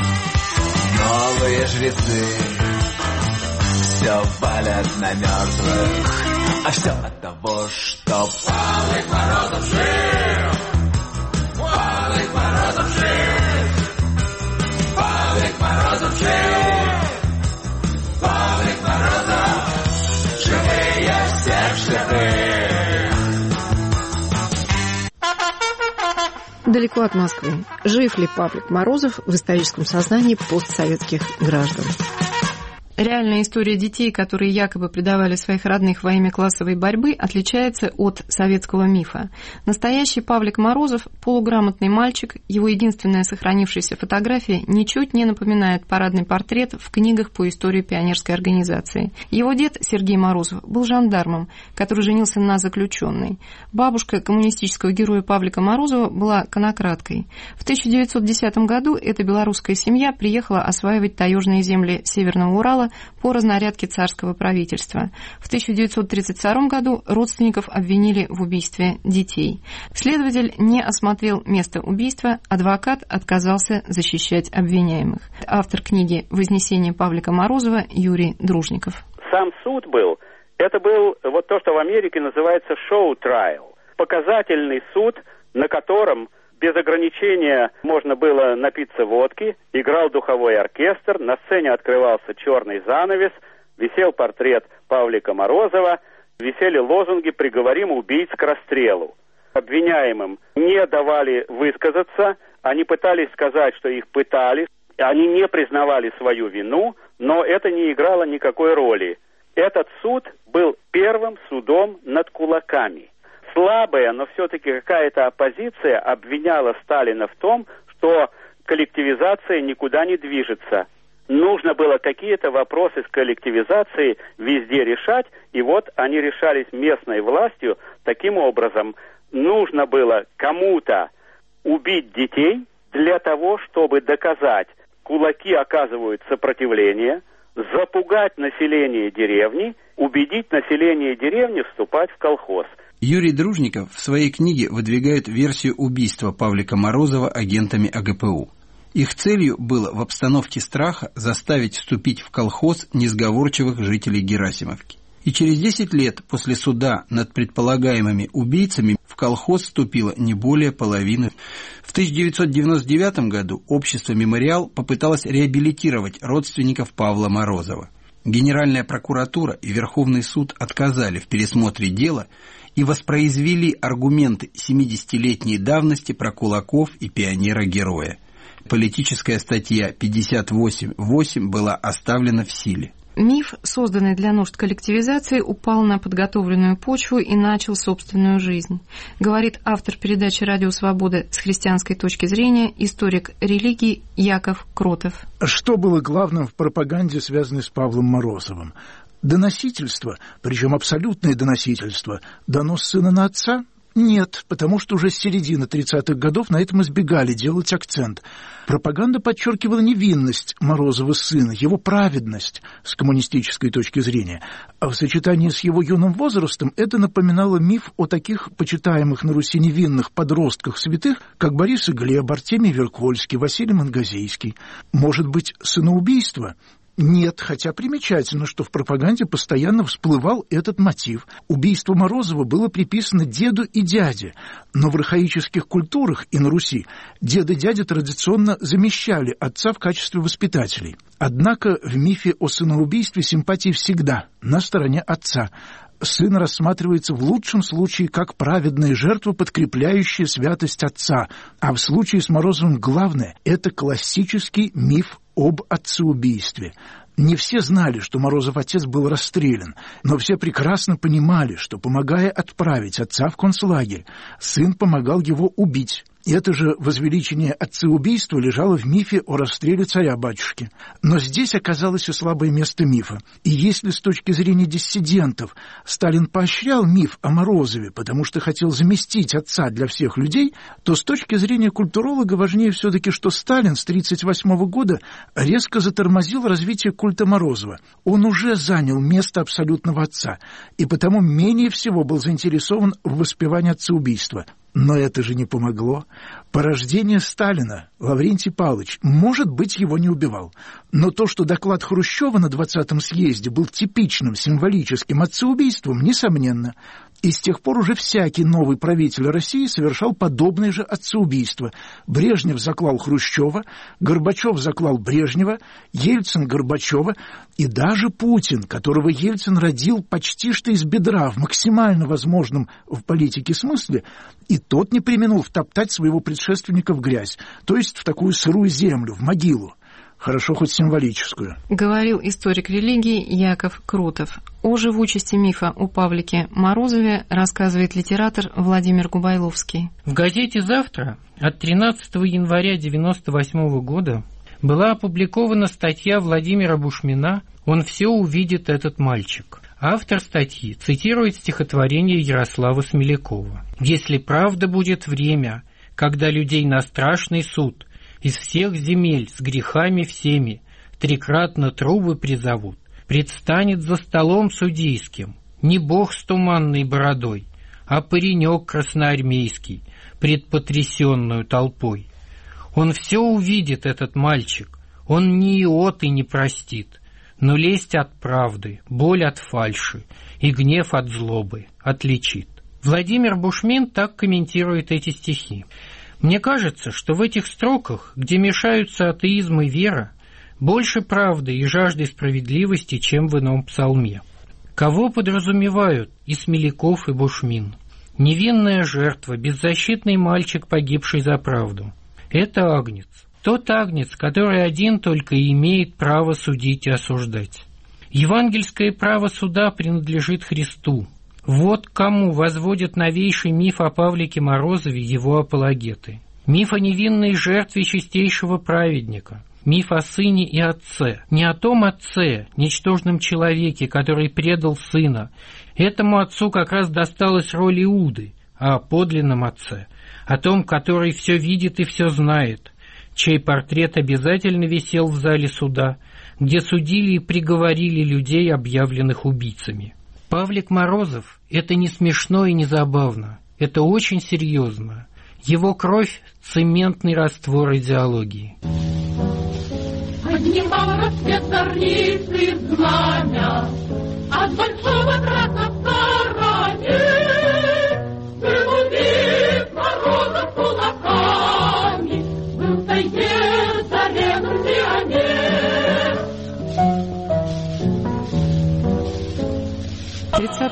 Новые жрецы все валят на мертвых. А все от того, что Павлик Морозов жив. Павлик Морозов жив. Павлик Морозов жив. Павлик Морозов, живые всех живых. Далеко от Москвы. Жив ли Павлик Морозов в историческом сознании постсоветских граждан? Реальная история детей, которые якобы предавали своих родных во имя классовой борьбы, отличается от советского мифа. Настоящий Павлик Морозов – полуграмотный мальчик, его единственная сохранившаяся фотография ничуть не напоминает парадный портрет в книгах по истории пионерской организации. Его дед Сергей Морозов был жандармом, который женился на заключенной. Бабушка коммунистического героя Павлика Морозова была конократкой. В 1910 году эта белорусская семья приехала осваивать таежные земли Северного Урала по разнарядке царского правительства. В 1932 году родственников обвинили в убийстве детей. Следователь не осмотрел место убийства, адвокат отказался защищать обвиняемых. Автор книги «Вознесение Павлика Морозова» Юрий Дружников. Сам суд был, это был вот то, что в Америке называется шоу-трайл. Показательный суд, на котором без ограничения можно было напиться водки, играл духовой оркестр, на сцене открывался черный занавес, висел портрет Павлика Морозова, висели лозунги «Приговорим убийц к расстрелу». Обвиняемым не давали высказаться, они пытались сказать, что их пытали, они не признавали свою вину, но это не играло никакой роли. Этот суд был первым судом над кулаками. Слабая, но все-таки какая-то оппозиция обвиняла Сталина в том, что коллективизация никуда не движется. Нужно было какие-то вопросы с коллективизацией везде решать, и вот они решались местной властью таким образом. Нужно было кому-то убить детей для того, чтобы доказать, кулаки оказывают сопротивление, запугать население деревни, убедить население деревни вступать в колхоз. Юрий Дружников в своей книге выдвигает версию убийства Павлика Морозова агентами АГПУ. Их целью было в обстановке страха заставить вступить в колхоз несговорчивых жителей Герасимовки. И через 10 лет после суда над предполагаемыми убийцами в колхоз вступило не более половины. В 1999 году общество «Мемориал» попыталось реабилитировать родственников Павла Морозова. Генеральная прокуратура и Верховный суд отказали в пересмотре дела и воспроизвели аргументы 70-летней давности про кулаков и пионера-героя. Политическая статья 58.8 была оставлена в силе. Миф, созданный для нужд коллективизации, упал на подготовленную почву и начал собственную жизнь, говорит автор передачи «Радио Свобода» с христианской точки зрения, историк религии Яков Кротов. Что было главным в пропаганде, связанной с Павлом Морозовым? Доносительство, причем абсолютное доносительство, донос сына на отца? Нет, потому что уже с середины 30-х годов на этом избегали делать акцент. Пропаганда подчеркивала невинность Морозова сына, его праведность с коммунистической точки зрения. А в сочетании с его юным возрастом это напоминало миф о таких почитаемых на Руси невинных подростках святых, как Борис и Глеб, Артемий Веркольский, Василий Мангазейский. Может быть, сыноубийство? Нет, хотя примечательно, что в пропаганде постоянно всплывал этот мотив. Убийство Морозова было приписано деду и дяде, но в архаических культурах и на Руси дед и дядя традиционно замещали отца в качестве воспитателей. Однако в мифе о сыноубийстве симпатии всегда на стороне отца. Сын рассматривается в лучшем случае как праведная жертва, подкрепляющая святость отца, а в случае с Морозовым главное – это классический миф об отцеубийстве. Не все знали, что Морозов отец был расстрелян, но все прекрасно понимали, что, помогая отправить отца в концлагерь, сын помогал его убить. И это же возвеличение отцеубийства лежало в мифе о расстреле царя-батюшки. Но здесь оказалось и слабое место мифа. И если с точки зрения диссидентов Сталин поощрял миф о Морозове, потому что хотел заместить отца для всех людей, то с точки зрения культуролога важнее все-таки, что Сталин с 1938 года резко затормозил развитие культа Морозова. Он уже занял место абсолютного отца, и потому менее всего был заинтересован в воспевании отцеубийства. Но это же не помогло. По рождению Сталина Лаврентий Павлович, может быть, его не убивал. Но то, что доклад Хрущева на 20-м съезде был типичным символическим отцеубийством, несомненно. И с тех пор уже всякий новый правитель России совершал подобное же отцеубийство. Брежнев заклал Хрущева, Горбачев заклал Брежнева, Ельцин Горбачева, и даже Путин, которого Ельцин родил почти что из бедра, в максимально возможном в политике смысле, и тот не преминул втоптать своего предшественника в грязь, то есть в такую сырую землю, в могилу. Хорошо хоть символическую. Говорил историк религии Яков Крутов. О живучести мифа о Павлике Морозове рассказывает литератор Владимир Губайловский. В газете «Завтра» от 13 января 1998 года была опубликована статья Владимира Бушмина «Он все увидит, этот мальчик». Автор статьи цитирует стихотворение Ярослава Смелякова. «Если правда будет время, когда людей на страшный суд из всех земель с грехами всеми трикратно трубы призовут, предстанет за столом судейским не бог с туманной бородой, а паренек красноармейский пред потрясенную толпой. Он все увидит, этот мальчик, он ни иот и не простит, но лесть от правды, боль от фальши и гнев от злобы отличит». Владимир Бушмин так комментирует эти стихи. «Мне кажется, что в этих строках, где мешаются атеизм и вера, больше правды и жажды справедливости, чем в ином псалме. Кого подразумевают и Смеляков, и Бушмин? Невинная жертва, беззащитный мальчик, погибший за правду. Это агнец. Тот агнец, который один только и имеет право судить и осуждать. Евангельское право суда принадлежит Христу. Вот к кому возводят новейший миф о Павлике Морозове его апологеты. Миф о невинной жертве чистейшего праведника. Миф о сыне и отце. Не о том отце, ничтожном человеке, который предал сына. Этому отцу как раз досталась роль Иуды, а о подлинном отце. О том, который все видит и все знает, чей портрет обязательно висел в зале суда, где судили и приговорили людей, объявленных убийцами. Павлик Морозов – это не смешно и не забавно, это очень серьезно. Его кровь – цементный раствор идеологии. Поднимал рассвет зорницы знамя от большого брата в стороне. Был убит Морозов кулаками, был в тайге зарезан пионер.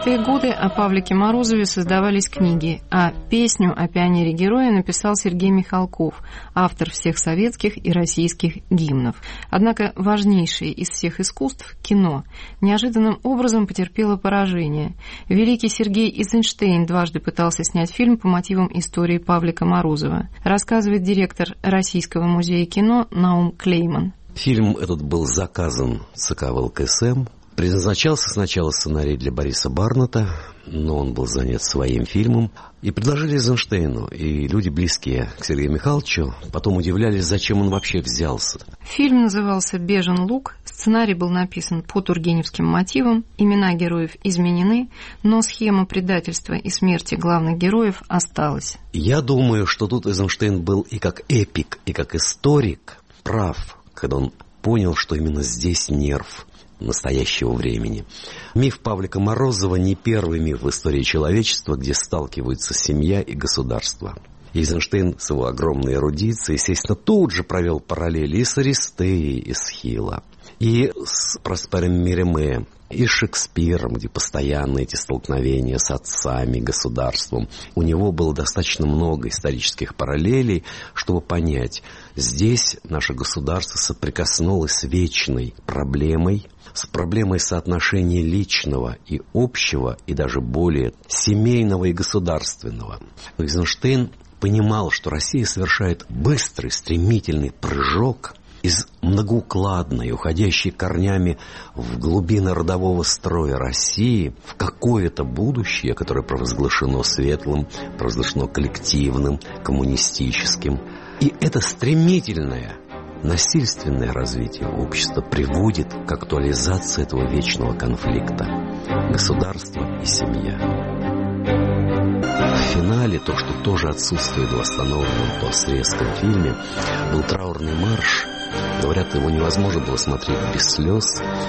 70-е годы о Павлике Морозове создавались книги, а песню о пионере-герое написал Сергей Михалков, автор всех советских и российских гимнов. Однако важнейшее из всех искусств – кино – неожиданным образом потерпело поражение. Великий Сергей Эйзенштейн дважды пытался снять фильм по мотивам истории Павлика Морозова, рассказывает директор Российского музея кино Наум Клейман. Фильм этот был заказан ЦК ВЛКСМ. Предназначался сначала сценарий для Бориса Барната, но он был занят своим фильмом. И предложили Эйзенштейну, и люди, близкие к Сергею Михайловичу, потом удивлялись, зачем он вообще взялся. Фильм назывался «Бежен луг», сценарий был написан по тургеневским мотивам, имена героев изменены, но схема предательства и смерти главных героев осталась. Я думаю, что тут Эйзенштейн был и как эпик, и как историк прав, когда он понял, что именно здесь нерв настоящего времени. Миф Павлика Морозова не первый миф в истории человечества, где сталкиваются семья и государство. Эйзенштейн с его огромной эрудицией, естественно, тут же провел параллели и с Аристеей, и с Хилла, и с Проспером Мериме, и с Шекспиром, где постоянно эти столкновения с отцами, государством. У него было достаточно много исторических параллелей, чтобы понять, здесь наше государство соприкоснулось с вечной проблемой, с проблемой соотношения личного и общего, и даже более семейного и государственного. Эйзенштейн понимал, что Россия совершает быстрый, стремительный прыжок из многоукладной, уходящей корнями в глубины родового строя России в какое-то будущее, которое провозглашено светлым, провозглашено коллективным, коммунистическим. И это стремительное, насильственное развитие общества приводит к актуализации этого вечного конфликта – государство и семья. В финале то, что тоже отсутствует в восстановленном постсоветском фильме, был траурный марш. Говорят, его невозможно было смотреть без слез,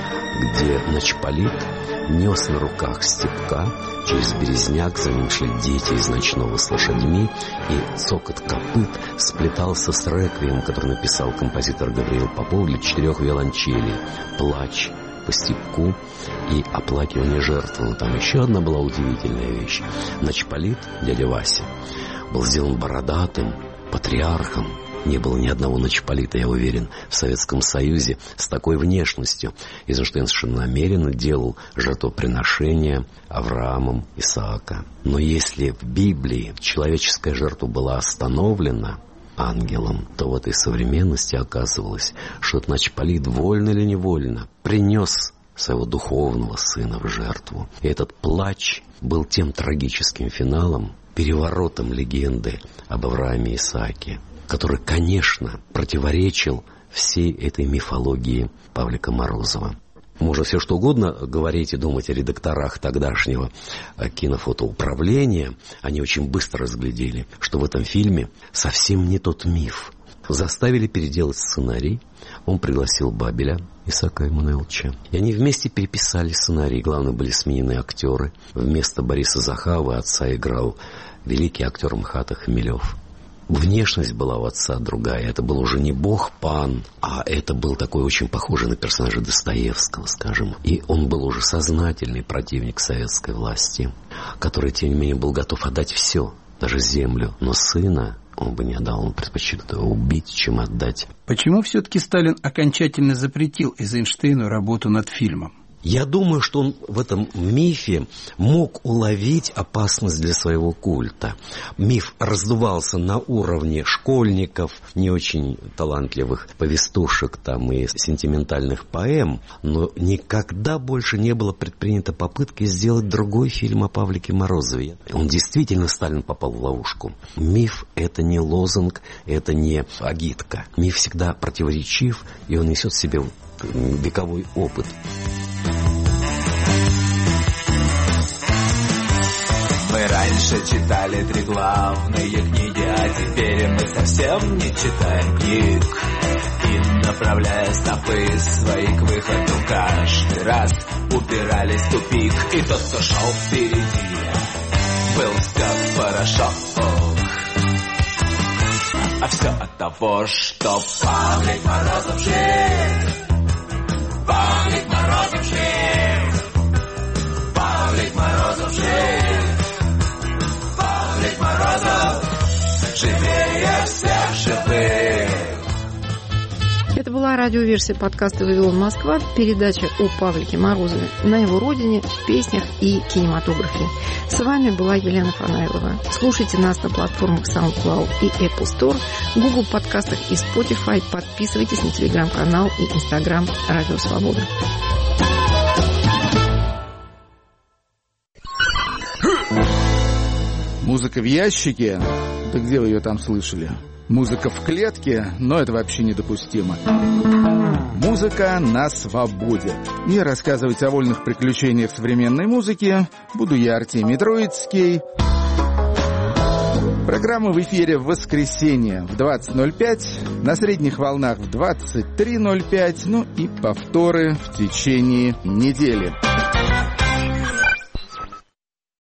где начполит нес на руках Степка через березняк, за ним шли дети из ночного с лошадьми, и цокот копыт сплетался с реквием, который написал композитор Гавриил Попов для 4 виолончелей. Плач по Степку и оплакивание жертв. Но там еще одна была удивительная вещь. Начполит, дядя Вася, был сделан бородатым, патриархом. Не было ни одного начполита, я уверен, в Советском Союзе с такой внешностью. Эйзенштейн совершенно намеренно делал жертвоприношения Авраамом Исаака. Но если в Библии человеческая жертва была остановлена ангелом, то в этой современности оказывалось, что этот начполит, вольно или невольно, принес своего духовного сына в жертву. И этот плач был тем трагическим финалом, переворотом легенды об Аврааме и Исааке, который, конечно, противоречил всей этой мифологии Павлика Морозова. Можно все что угодно говорить и думать о редакторах тогдашнего кинофотоуправления. Они очень быстро разглядели, что в этом фильме совсем не тот миф. Заставили переделать сценарий. Он пригласил Бабеля, Исаака Эммануиловича. И они вместе переписали сценарий. Главное, были сменены актеры. Вместо Бориса Захава отца играл великий актер МХАТа Хмелев. Внешность была у отца другая. Это был уже не бог-пан, а это был такой очень похожий на персонажа Достоевского, скажем. И он был уже сознательный противник советской власти, который, тем не менее, был готов отдать все, даже землю. Но сына он бы не отдал, он предпочел его убить, чем отдать. Почему все-таки Сталин окончательно запретил Эйзенштейну работу над фильмом? Я думаю, что он в этом мифе мог уловить опасность для своего культа. Миф раздувался на уровне школьников, не очень талантливых повестушек там и сентиментальных поэм, но никогда больше не было предпринято попытки сделать другой фильм о Павлике Морозове. Он действительно, Сталин попал в ловушку. Миф – это не лозунг, это не агитка. Миф всегда противоречив, и он несет в себе вековой опыт. Мы раньше читали 3 главные книги, а теперь мы совсем не читаем книг. И, направляя стопы свои к выходу, каждый раз упирались в тупик. И тот, кто шел впереди, был взят порошок. А все от того, что Павлик Морозов жив. Павлик Морозов жив. Павлик Морозов живее всех живых. Это была радиоверсия подкаста «Вавилон Москва», передача о Павлике Морозове на его родине, в песнях и кинематографе. С вами была Елена Фанаилова. Слушайте нас на платформах SoundCloud и Apple Store, Google подкастах и Spotify. Подписывайтесь на телеграм-канал и Instagram «Радио Свобода». Музыка в ящике? Да где вы ее там слышали? Музыка в клетке? Но это вообще недопустимо. Музыка на свободе. И рассказывать о вольных приключениях современной музыки буду я, Артемий Троицкий. Программа в эфире в воскресенье в 20:05, на средних волнах в 23:05, ну и повторы в течение недели.